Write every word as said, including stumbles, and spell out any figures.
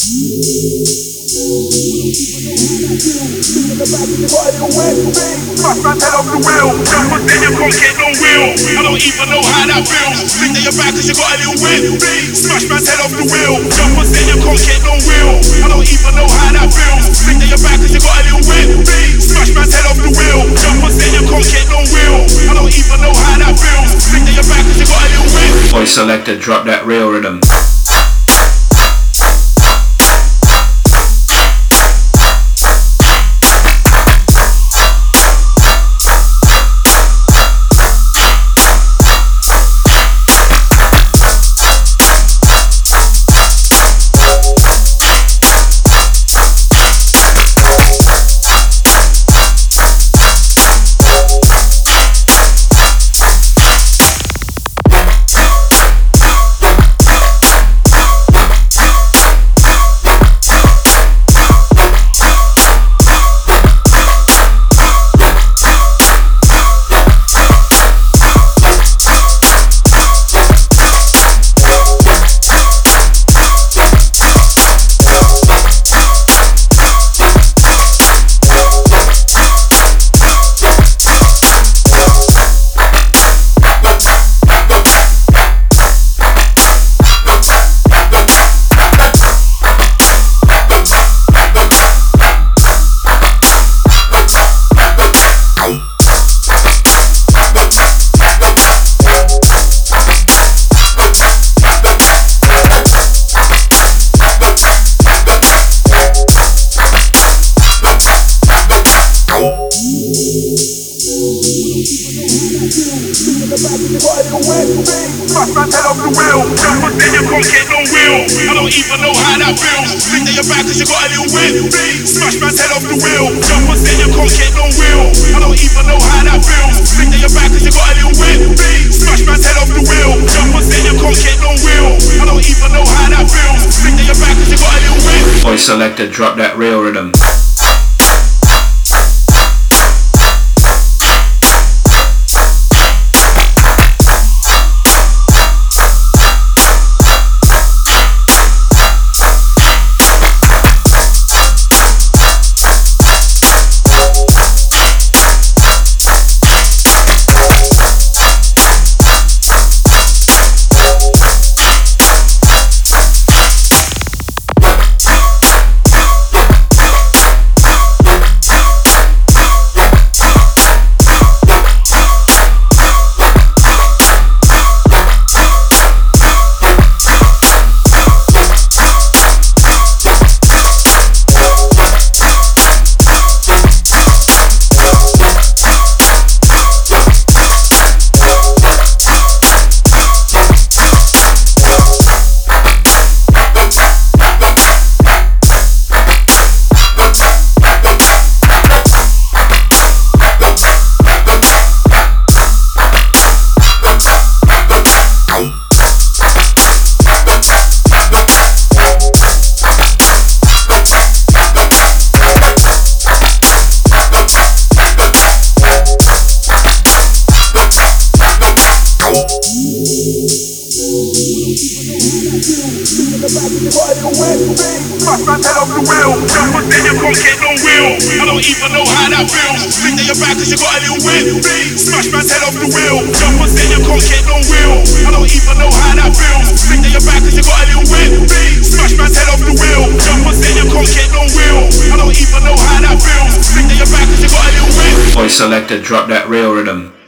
Smash man's head off the wheel. Jump on then you can't get no wheel. I don't even know how that feels. Think that you're bad cause you got a little whip. Smash man's head off the wheel. Jump on then you can't get no wheel. I don't even know how that feels. Think that you're bad cause you got a little whip. Smash man's head off the wheel. Jump on then you can't get no wheel. I don't even know how that feels. Think that you're bad cause you got a little whip. Boy selector, drop that real rhythm. Smash man's head off the wheel. Jump on then you can't get no wheel. I don't even know how that feels. Think that you're bad cause you got a little whip. Smash man's head off the wheel. Jump on then you can't get no wheel. I don't even know how that feels. Think that you're bad cause you got a little whip. Smash man's head off the wheel. Jump on then you can't get no wheel. I don't even know how that feels. Think that you're bad cause you got a little whip. Boy selector, drop that real rhythm. Smash man's head off the wheel. Jump on then you can't get no wheel. I don't even know how that feels. Think that you're bad cause you got a little whip. Smash man's head off the wheel. Jump on then you can't get no wheel. I don't even know how that feels. Think that you're bad cause you got a little whip. Smash man's head off the wheel. Jump on then you can't get no wheel. I don't even know how that feels. Think that you're bad cause you got a little whip. Boy selector, drop that real rhythm.